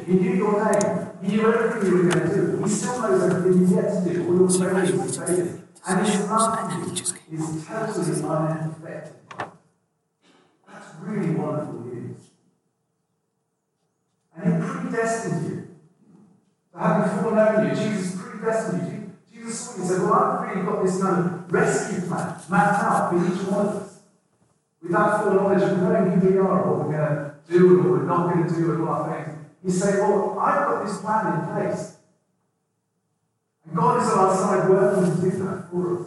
He knew your name. He knew everything you were going to do. He still knows everything you've yet to do, all your failures and failures. And his love for you is totally unaffected. That's really wonderful news. And he predestined you. So having foreknown you, Jesus predestined you. Jesus saw you and said, well, I've really got this kind of rescue plan mapped out for each one of us. With that foreknowledge of knowing who we are, what we're going to do and what we're not going to do and all our things. He's saying, well, I've got this plan in place. And God is on our side working to do that for us.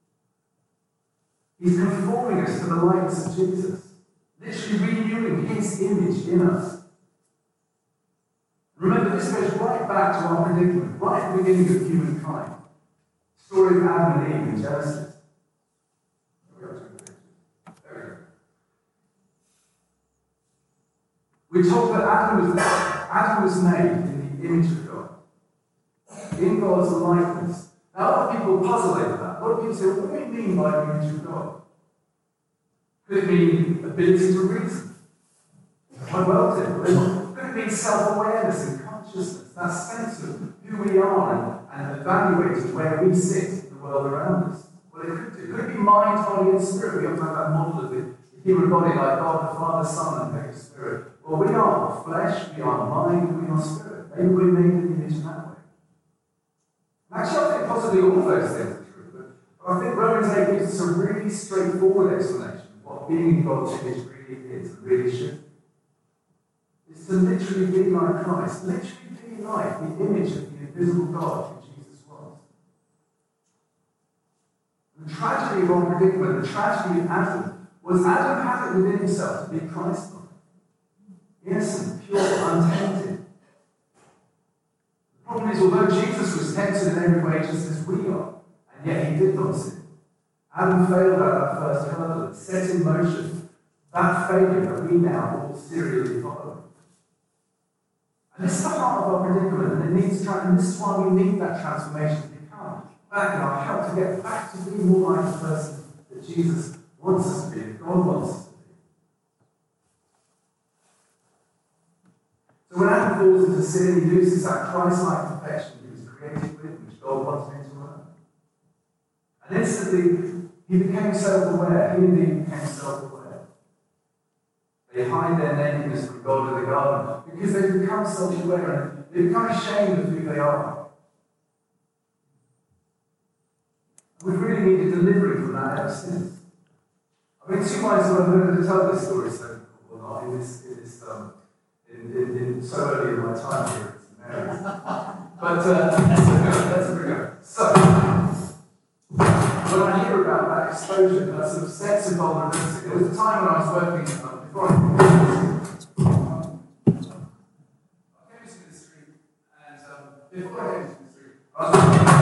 He's conforming us to the likeness of Jesus. Literally renewing his image in us. Remember, this goes right back to our predicament, right at the beginning of humankind. Story of Adam and Eve in Genesis. We're told that Adam was made in the image of God, in God's likeness. Now, a lot of people puzzle over that. A lot of people say, what do you mean by the image of God? Could it mean ability to reason? Quite well, could it mean self-awareness and consciousness, that sense of who we are and evaluating where we sit in the world around us? Well, it could do. Could it be mind, body, and spirit? We often have that model of the human body like God, the Father, Son, and Holy Spirit. Well, we are flesh, we are mind, and we are spirit. Maybe we're made in the image in that way. Actually, I think possibly all of those things are true, but I think Romans 8 gives us a really straightforward explanation of what being in God's image really is and really should be. It's to literally be like Christ, literally be like the image of the invisible God who Jesus was. The tragedy of our predicament, the tragedy of Adam, was Adam had it within himself to be Christ-like. Innocent, pure, untainted. The problem is, although Jesus was tempted in every way just as we are, and yet he did not sin, Adam failed at that first hurdle and set in motion that failure that we now all serially follow. And this is the heart of our predicament, and it needs and this is why we need that transformation to become back in our help to get back to being more like the person that Jesus wants us to be, that God wants us to be. So when Adam falls into sin, he loses that Christ-like perfection he was created with, which God wanted him to earn. And instantly, he became self-aware. He indeed became self-aware. They hide their nakedness from God in the garden because they become self-aware and they become ashamed of who they are. We've really needed delivery from that ever since. I've been too wise to learn to tell this story so not in so early in my time here at St. Mary's. But let's bring it. So, when I hear about that exposure, that sort of sense of vulnerability, there was a time when I was working before I came to ministry, and before I came to ministry, I was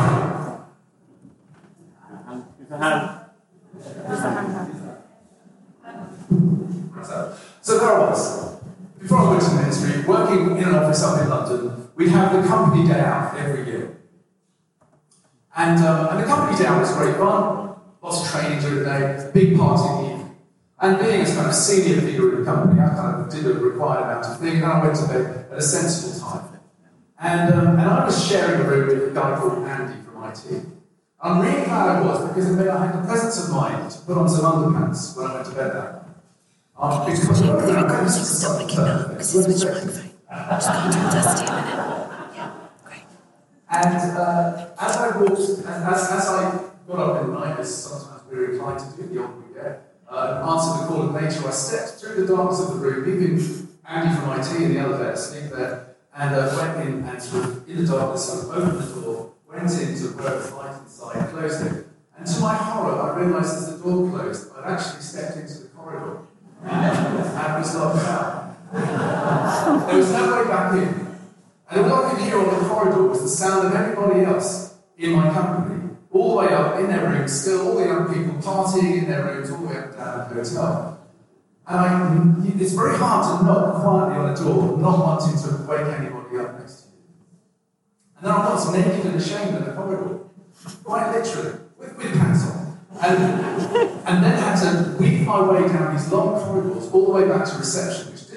So there I was. Before I went to ministry, working in an office up in London, we'd have the company day out every year. And the company day out was great fun, lots of training during the day, big party in the evening. And being a kind of senior figure in the company, I kind of did the required amount of thing, and I went to bed at a sensible time. And I was sharing a room with a guy called Andy from IT. I'm really glad I was, because it meant I had the presence of mind to put on some underpants when I went to bed that night. Because the recording stop making now, because it's switched microphone. Just go to dusty a minute. Yeah, great. And as I walked, and as I got up in the night, as sometimes we're inclined to do, the older we get, answered the call of nature, I stepped through the darkness of the room, leaving Andy from IT in the elevator, asleep there, and went in and sort of, in the darkness, sort of opened the door, went into where it was light inside, closed it, and to my horror, I realised as the door closed, I'd actually stepped into the corridor. And was locked out. There was no way back in. And all I could hear on the corridor was the sound of everybody else in my company, all the way up in their rooms, still all the young people partying in their rooms, all the way up and down the hotel. And it's very hard to knock quietly on a door, not wanting to wake anybody up next to you. And then I was naked and ashamed in the corridor, quite literally, with pants on. And then had to weave my way down these long corridors all the way back to reception, which didn't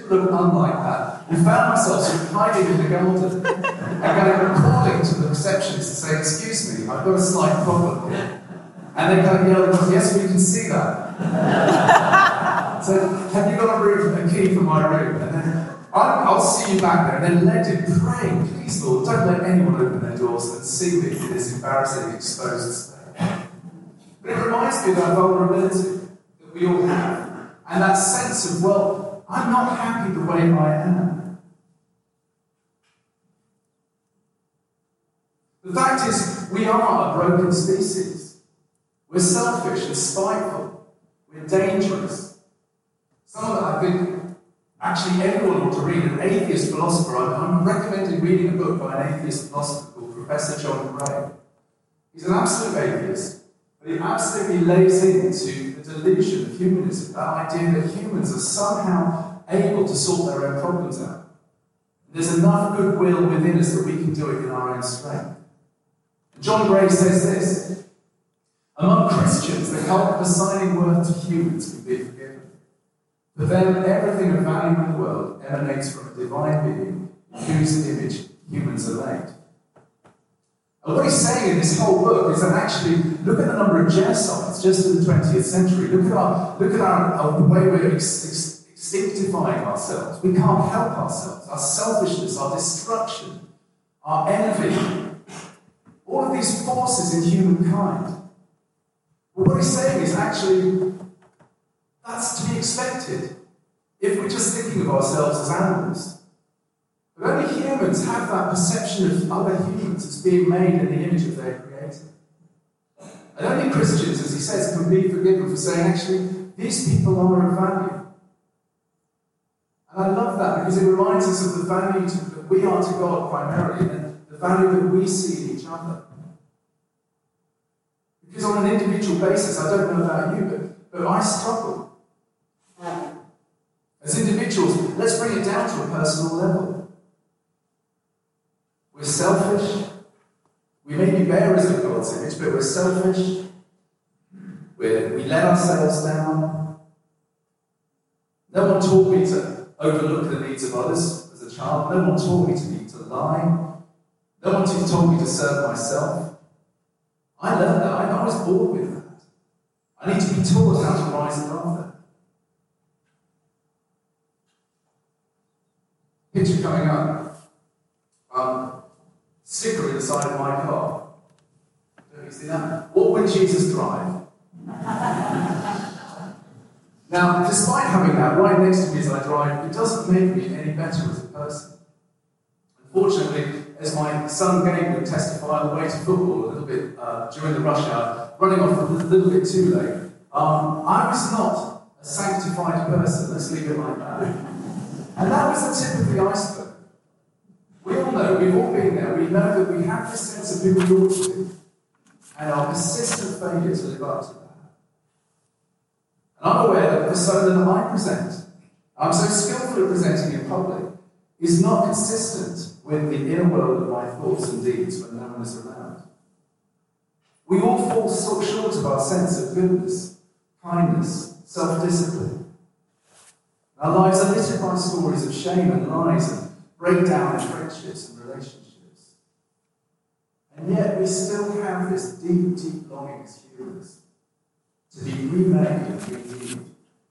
look unlike that. We found ourselves sort of hiding in the garden and calling to the receptionist to say, excuse me, I've got a slight problem here. And they kind of yelled at us, yes, we can see that. So, have you got a key for my room? And then, I'll see you back there. And then led him praying, please, Lord, don't let anyone open their doors and see me in this embarrassing, exposed state. But it reminds me of that vulnerability that we all have. And that sense of, well, I'm not happy the way I am. The fact is, we are a broken species. We're selfish and spiteful. We're dangerous. Some of that, I think, actually everyone ought to read. An atheist philosopher. I'm recommending reading a book by an atheist philosopher called Professor John Gray. He's an absolute atheist, but he absolutely lays into the delusion of humanism, that idea that humans are somehow able to sort their own problems out. There's enough goodwill within us that we can do it in our own strength. And John Gray says this: among Christians, the cult of assigning worth to humans can be forgiven. For them, everything of value in the world emanates from a divine being in whose image humans are made. And what he's saying in this whole book is that actually, look at the number of genocides just in the 20th century. Look at the way we're extinctifying ourselves. We can't help ourselves. Our selfishness, our destruction, our envy, all of these forces in humankind. But what he's saying is actually, that's to be expected if we're just thinking of ourselves as animals. But only humans have that perception of other humans as being made in the image of their Creator. And only Christians, as he says, can be forgiven for saying, actually, these people are of value. And I love that because it reminds us of the value that we are to God primarily and the value that we see in each other. Because on an individual basis, I don't know about you, but I struggle. As individuals, let's bring it down to a personal level. We're selfish. We may be bearers of God's image, but we're selfish. We let ourselves down. No one taught me to overlook the needs of others as a child. No one taught me to lie. No one told me to serve myself. I learned that. I was born with that. I need to be taught how to rise above that. Picture coming up. Sticker in the side of my car. Don't you see that? What would Jesus drive? Now, despite having that right next to me as I drive, it doesn't make me any better as a person. Unfortunately, as my son Gabe would testify on the way to football a little bit during the rush hour, running off a little bit too late, I was not a sanctified person, let's leave it like that. And that was the tip of the iceberg. We all know, we've all been there, we know that we have this sense of who we ought to be, and our persistent failure to live up to that. And I'm aware that the persona that I present, I'm so skillful at presenting in public, is not consistent with the inner world of my thoughts and deeds when no one is around. We all fall so short of our sense of goodness, kindness, self-discipline. Our lives are littered by stories of shame and lies and breakdown in friendships and relationships. And yet we still have this deep, deep longing as humans to be remade and renewed.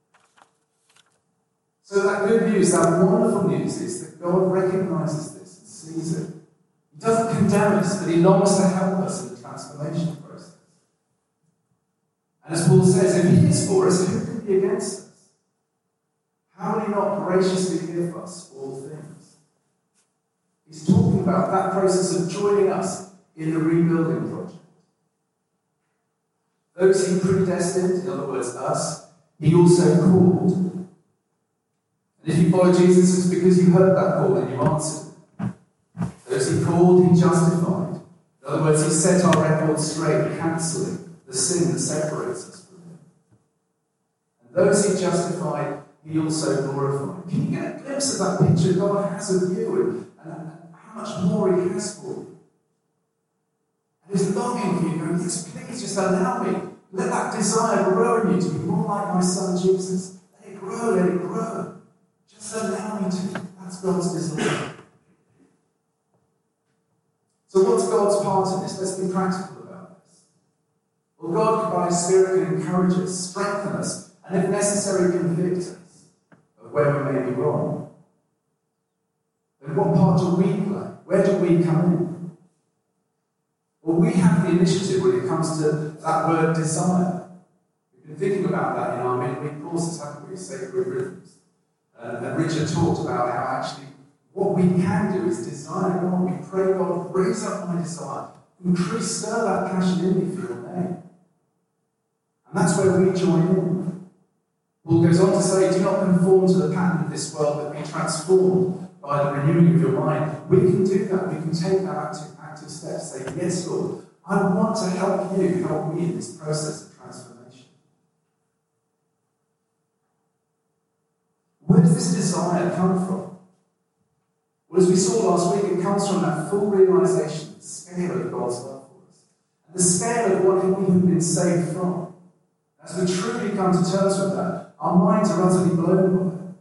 So that good news, that wonderful news is that God recognises this and sees it. He doesn't condemn us, but He longs to help us in the transformation process. And as Paul says, if He is for us, who can be against us? How will He not graciously give us all things? He's talking about that process of joining us in the rebuilding project. Those He predestined, in other words, us, He also called. And if you follow Jesus, it's because you heard that call and you answered. Those He called, He justified. In other words, He set our record straight, cancelling the sin that separates us from Him. And those He justified, He also glorified. Can you get a glimpse of that picture God has of you and how much more He has for you? And He's longing for you, going, yes, please just allow me. Let that desire grow in you to be more like my Son Jesus. Let it grow, let it grow. Just allow me to. That's God's desire. So what's God's part in this? Let's be practical about this. Well, God, by His Spirit, can encourage us, strengthen us, and if necessary, convict us of where we may be wrong. Then what part do we play? Where do we come in? Well, we have the initiative when it comes to that word desire. We've been thinking about that in our midweek courses, haven't we? Sacred Rhythms. And Richard talked about how actually what we can do is desire God. We pray, God, raise up my desire. Increase, stir that passion in me for your name. And that's where we join in. Paul goes on to say, do not conform to the pattern of this world, but be transformed by the renewing of your mind. We can do that. We can take that active step, say, yes, Lord, I want to help you, help me in this process of transformation. Where does this desire come from? Well, as we saw last week, it comes from that full realization of the scale of God's love for us, and the scale of what we have been saved from. As we truly come to terms with that, our minds are utterly blown by it.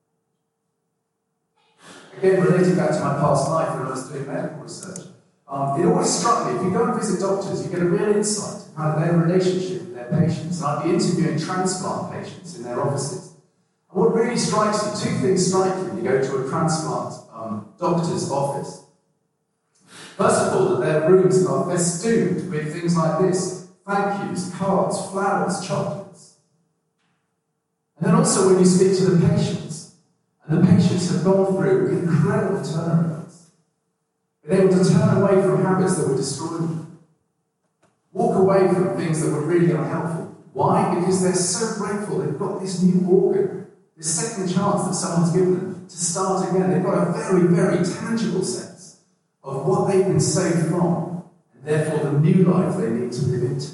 Again, relating back to my past life when I was doing medical research, it always struck me, if you go and visit doctors, you get a real insight into kind of their relationship with their patients. And I'd be interviewing transplant patients in their offices. And what really strikes you, two things strike you when you go to a transplant doctor's office. First of all, that their rooms are festooned with things like this: thank yous, cards, flowers, chocolates. And then also when you speak to the patients, and the patients have gone through incredible turnarounds, been able to turn away from habits that were destroying them, walk away from things that were really unhelpful. Why? Because they're so grateful they've got this new organ, this second chance that someone's given them to start again. They've got a very, very tangible sense of what they've been saved from, and therefore the new life they need to live into.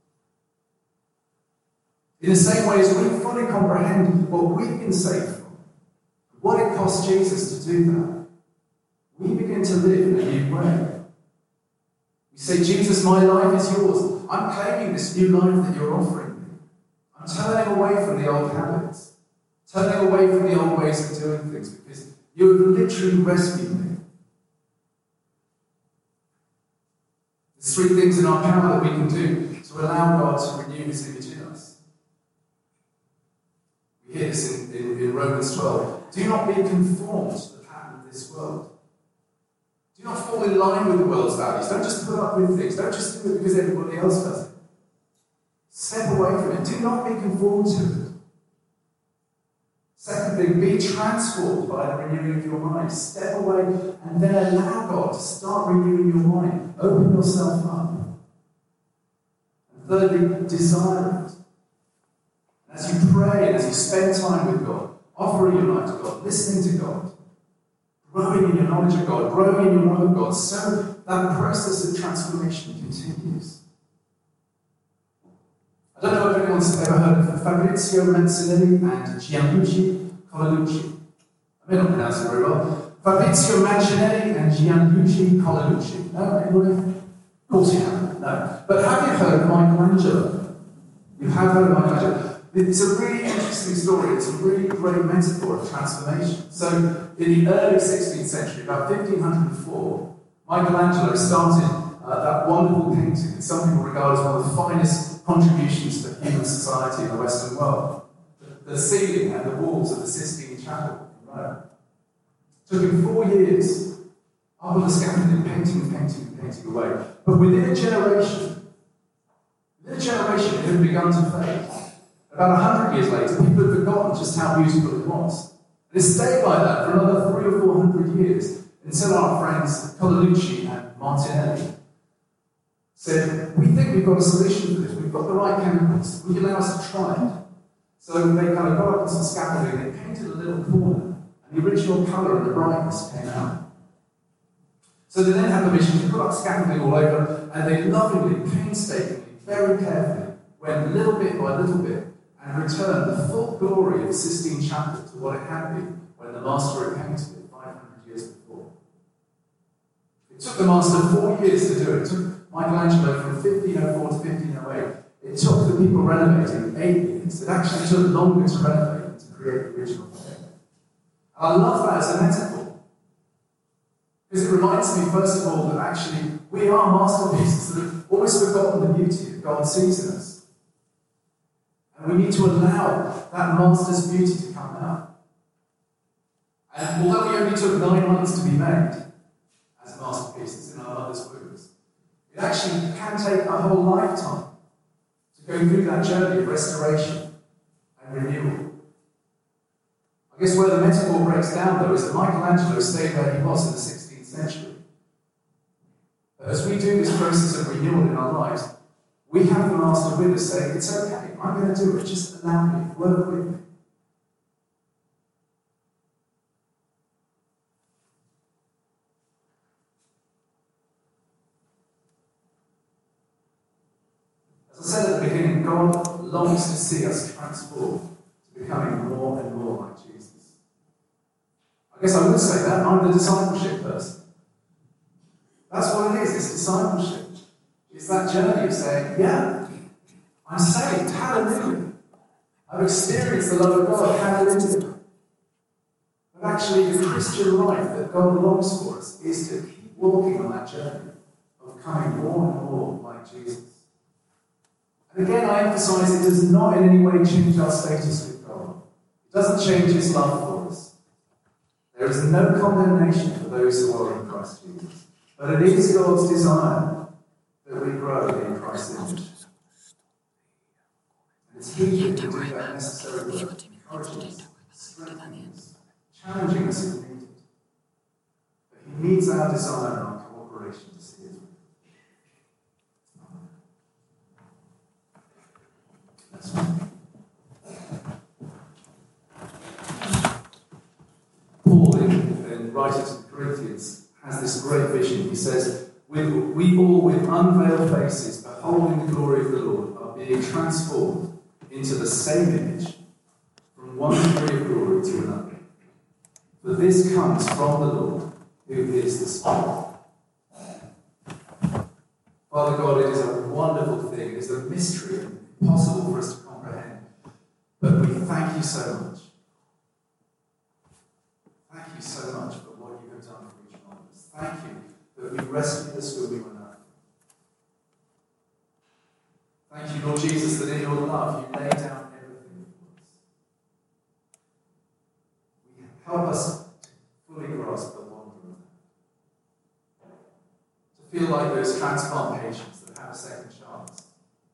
In the same way as we fully comprehend what we've been saved from, what it cost Jesus to do that, we begin to live in a new way. We say, Jesus, my life is yours. I'm claiming this new life that you're offering me. I'm turning away from the old habits, turning away from the old ways of doing things, because you have literally rescued me. There's three things in our power that we can do to allow God to renew His image in us. We hear this in Romans 12. Do not be conformed to the pattern of this world. Do not fall in line with the world's values. Don't just put up with things. Don't just do it because everybody else does it. Step away from it. Do not be conformed to it. Second thing, be transformed by the renewing of your mind. Step away and then allow God to start renewing your mind. Open yourself up. And thirdly, desire it. As you pray and as you spend time with God, offering your life to God, listening to God, growing in your knowledge of God, growing in your love of God, so that process of transformation continues. I don't know if anyone's ever heard of Fabrizio Mancinelli and Gianluigi Colalucci. I may not pronounce it very well. Fabrizio Mancinelli and Gianluigi Colalucci. No? Anybody? Of course you haven't. No. But have you heard of Michelangelo? You have heard of Michelangelo. It's a really interesting story. It's a really great metaphor of transformation. So, in the early 16th century, about 1504, Michelangelo started that wonderful painting that some people regard as one of the finest contributions to human society in the Western world. The ceiling and the walls of the Sistine Chapel in Rome. It took him 4 years, up on the scaffolding, painting away. But within a generation, it had begun to fade. About 100 years later, people had forgotten just how beautiful it was. And it stayed like that for another 300 or 400 years until our friends Colalucci and Martinelli said, we think we've got a solution for this. We've got the right chemicals. Will you allow us to try it? So they kind of got up on some scaffolding, they painted a little corner, and the original colour and the brightness came out. So they then had permission to put up scaffolding all over, and they lovingly, painstakingly, very carefully, went little bit by little bit, and returned the full glory of Sistine Chapel to what it had been when the master had painted it 500 years before. It took the master 4 years to do it. It took Michelangelo from 1504 to 1508. It took the people renovating 8 years. It actually took longer to renovate than to create the original thing. I love that as a metaphor. Because it reminds me, first of all, that actually we are masterpieces that have always forgotten the beauty that God sees in us. And we need to allow that master's beauty to come out. And although we only took 9 months to be made as masterpieces in our mother's wombs, it actually can take a whole lifetime to go through that journey of restoration and renewal. I guess where the metaphor breaks down, though, is that Michelangelo stayed where he was in the 16th century. But as we do this process of renewal in our lives, we have the master with us saying, it's okay, I'm going to do it, just allow me, work with me. As I said at the beginning, God longs to see us transformed to becoming more and more like Jesus. I guess I would say that I'm the discipleship person. That's what it is, it's discipleship. It's that journey of saying, yeah, I'm saved, hallelujah. I've experienced the love of God, hallelujah. But actually, the Christian life that God longs for us is to keep walking on that journey of becoming more and more like Jesus. And again, I emphasize it does not in any way change our status with God. It doesn't change His love for us. There is no condemnation for those who are in Christ Jesus. But it is God's desire that we grow in Christ's image. And it's He who can do that necessary work, encouraging us, strengthening us, challenging us if needed. But He needs our desire and our cooperation to see His will. Paul, in writing to the Corinthians, has this great vision. He says, we all with unveiled faces, beholding the glory of the Lord, are being transformed into the same image, from one degree of glory to another. For this comes from the Lord, who is the Spirit. Father God, it is a wonderful thing. It is a mystery, impossible for us to comprehend. But we thank you so much. Thank you so much for what you have done for each one of us. Thank you that you rescued us when we were nothing. Thank you, Lord Jesus, that in your love you lay down everything for us. Help us to fully grasp the wonder of that. To feel like those transplant patients that have a second chance.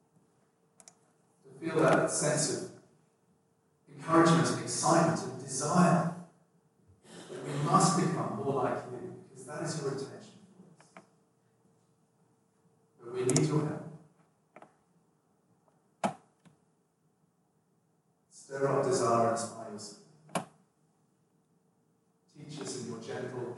To feel that sense of encouragement and excitement and desire that we must become more like you, because that is your intention for us. But we need your help. Stir up desire and inspire us. Teach us in your gentle